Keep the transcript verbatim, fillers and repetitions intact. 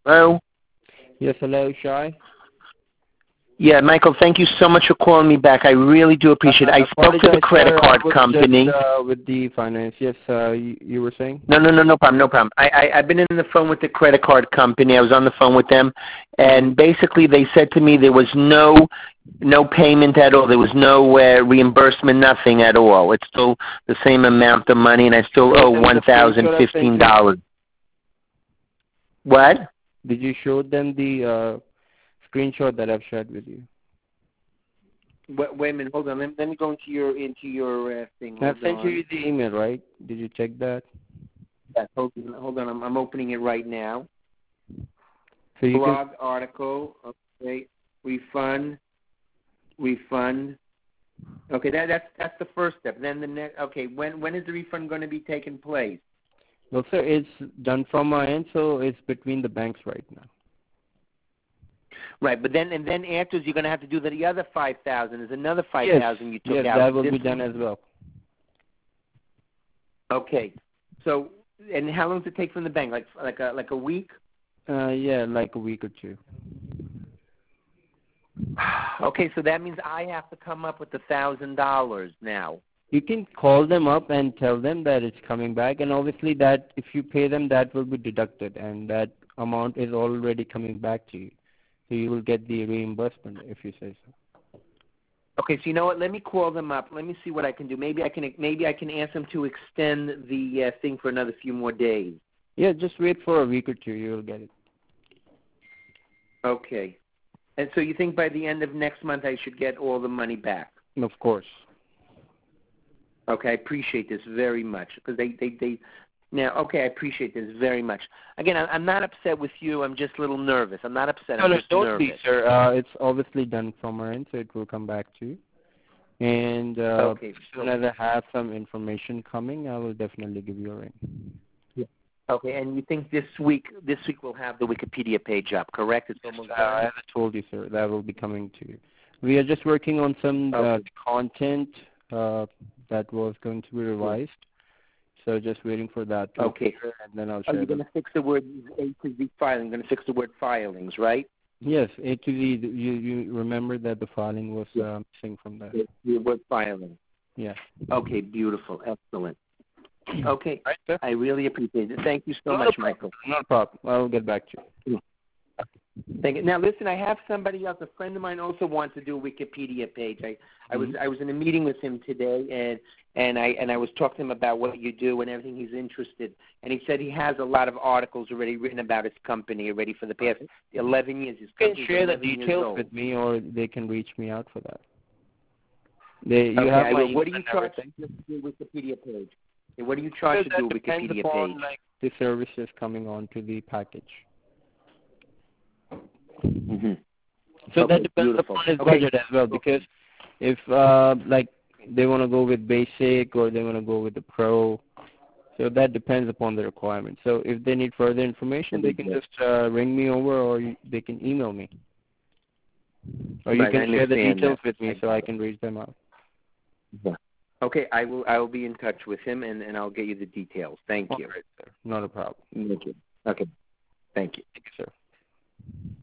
Hello? Yes, hello, Shai. Yeah, Michael, thank you so much for calling me back. I really do appreciate it. I spoke to the credit sir, card I was company. Just, uh, with the finance. Yes, uh, you, you were saying? No, no, no, no problem, no problem. I, I, I've been in the phone with the credit card company. I was on the phone with them, and basically they said to me there was no no payment at all. There was no uh, reimbursement, nothing at all. It's still the same amount of money, and I still owe one thousand fifteen dollars. What? Did you show them the uh, screenshot that I've shared with you? Wait, wait a minute, hold on. Let, let me go into your into your uh, thing. Hold I've sent on. you the email, right? Did you check that? Yes, hold on. Hold on. I'm, I'm opening it right now. So you Blog article. Okay. Refund. Refund. Okay, that that's that's the first step. Then the next. Okay, when when is the refund going to be taking place? Well, sir, it's done from my end, so it's between the banks right now. Right, but then and then afterwards you're going to have to do the, the other five thousand. There's another five thousand yes, you took yes, out. that will this be done as well. Okay, so and how long does it take from the bank? Like like a like a week? Uh, yeah, like a week or two. Okay, so that means I have to come up with the thousand dollars now. You can call them up and tell them that it's coming back, and obviously that if you pay them, that will be deducted, and that amount is already coming back to you. So you will get the reimbursement if you say so. Okay, so you know what? Let me call them up. Let me see what I can do. Maybe I can maybe I can ask them to extend the uh, thing for another few more days. Yeah, just wait for a week or two. You will get it. Okay. And so you think by the end of next month I should get all the money back? Of course. Okay, I appreciate this very much because they, they, they now, okay, I appreciate this very much. Again, I'm not upset with you. I'm just a little nervous. I'm not upset. No, I'm no, just don't nervous. be, sir. Uh, it's obviously done from our end, so it will come back to you. And uh, okay. as soon as I have some information coming, I will definitely give you a ring. Yeah. Okay, and you think this week this week we'll have the Wikipedia page up, correct? It's almost uh, done? As I told you, sir, that will be coming to you. We are just working on some okay. uh, content uh, that was going to be revised. So just waiting for that to okay. appear, and then I'll Are share you going to fix the word A to Z filing? You're going to fix the word filings, right? Yes, A to Z. You, you remember that the filing was yeah. uh, missing from that. The word filing. Yeah. Okay, beautiful. Excellent. Okay, right, sir. I really appreciate it. Thank you so no much, problem. Michael. No problem. I'll get back to you. Thank you. Now, listen, I have somebody else. A friend of mine also wants to do a Wikipedia page. I, I was I was in a meeting with him today, and and I and I was talking to him about what you do and everything. He's interested, and he said he has a lot of articles already written about his company already for the past eleven years. His you can share the details with me, or they can reach me out for that. They, you okay, have I my will. What do you charge everything. to do a Wikipedia page? And what do you charge so to do a depends Wikipedia upon, page? like, the services coming on to the package. Mm-hmm. So okay, that depends beautiful. upon his okay. budget as well, because if uh, like they want to go with basic or they want to go with the pro, so that depends upon the requirement. So if they need further information, they can just uh, ring me over, or you, they can email me, or you right, can share the details that. with me I so I can reach them out. Yeah. Okay, I will. I will be in touch with him, and, and I'll get you the details. Thank All you. right, sir. Not a problem. Thank you. Okay. Thank you. Thank you, sir.